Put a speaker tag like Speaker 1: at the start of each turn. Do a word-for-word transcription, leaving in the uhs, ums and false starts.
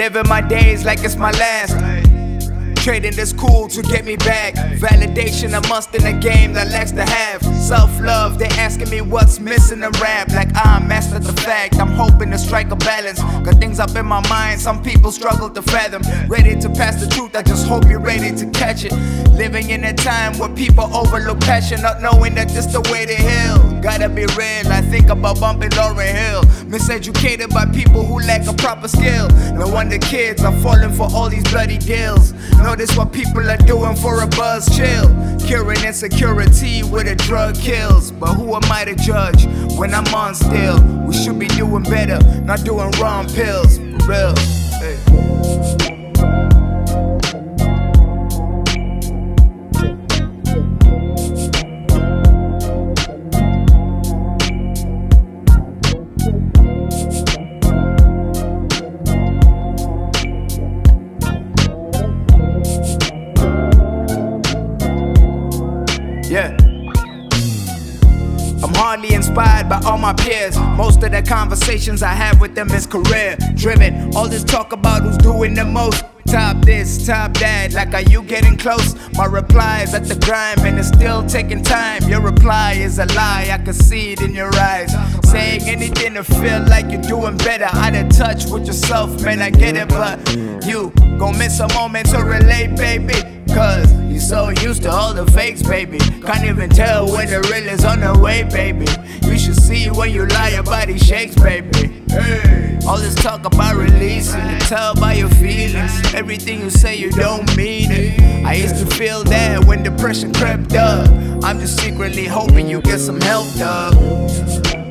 Speaker 1: Living my days like it's my last. Trading this cool to get me back. Validation a must in a game that lacks to have. Self-love, they asking me what's missing in rap. Like I'm mastered the fact, I'm hoping to strike a balance. Got things up in my mind, some people struggle to fathom. Ready to pass the truth, I just hope you're ready to catch it. Living in a time where people overlook passion, not knowing that this the way to heal. Gotta be real, I think about bumping Lauryn Hill. Miseducated by people who lack a proper skill. No wonder kids are falling for all these bloody deals. Notice what people are doing for a buzz, chill. Curing insecurity with a drug kills. But who am I to judge when I'm on still? We should be doing better, not doing wrong pills. For real. Hey. Yeah. I'm hardly inspired by all my peers. Most of the conversations I have with them is career driven. All this talk about who's doing the most. Top this, top that, like are you getting close? My reply is at the grind and it's still taking time. Your reply is a lie, I can see it in your eyes. Saying anything to feel like you're doing better. Out of touch with yourself, man, I get it. But you gon' miss a moment to relate, baby. Cause you're so used to all the fakes, baby. Can't even tell when the real is on the way, baby. You should see when you lie, your body shakes, baby. Hey. All this talk about releasing, you tell by your feelings. Everything you say, you don't mean it. I used to feel that when depression crept up. I'm just secretly hoping you get some help, dog.